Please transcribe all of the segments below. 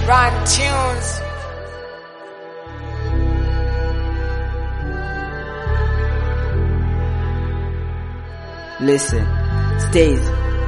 Run tunes. Listen, stays.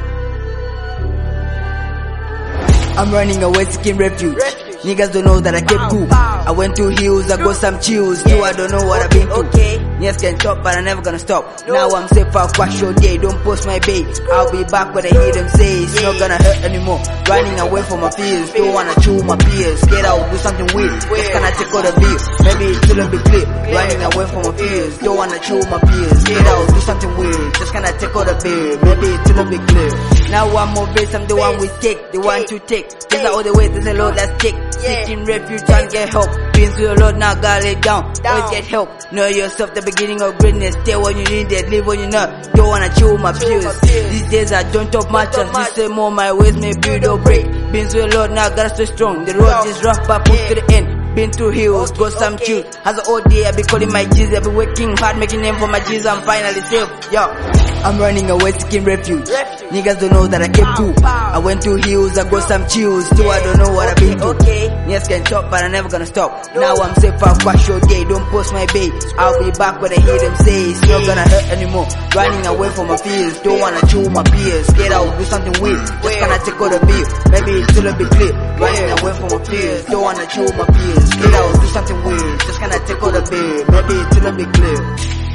I'm running away seeking refuge. Niggas don't know that I kept cool. I went to hills, I got some chills. You, I don't know what I've been through. Yes, can stop, but I'm never gonna stop. Now I'm safe, I'll quash your day. Don't post my bait. I'll be back when I hear them say it's not gonna hurt anymore. Running away from my fears. Don't wanna chew my peers. Get out, do something weird. Just gonna take all the bill. Maybe it's still a bit clear. Running away from my fears. Don't wanna chew my peers. Get out, do something weird. Just gonna take all the bill. Maybe it's still a bit clear. Now I'm more base, I'm the one we take. The one to take. These are all the way, there's a load that's take. Seeking refuge and get help. Been through a lot, now gotta lay down. Always get help. Know yourself, the beginning of greatness. Stay when you need it, live when you not. Don't wanna chew my peers. These days I don't talk much, as you say more my ways may build or break. Been through a lot, now gotta stay strong. The road is rough, but push to the end. Been through hills, got some chill. As an old day, I be calling my G's. I be working hard, making name for my G's. I'm finally safe, yo. I'm running away seeking refuge. Niggas don't know that I kept cool. I went to hills, I got some chills. Still I don't know what I've been through. Yes, can stop, but I'm never gonna stop. Now I'm safe, I'll quash your day. Don't post my bait. I'll be back when I hear them say it's not gonna hurt anymore. Running away from my fears. Don't wanna chew my peers. Get out, do something weird. Just gonna take all the bill. Maybe it's still a bit clear. Running away from my fears. Don't wanna chew my peers. Get out, do something weird. Just gonna take all the bill. Maybe it's still a bit clear.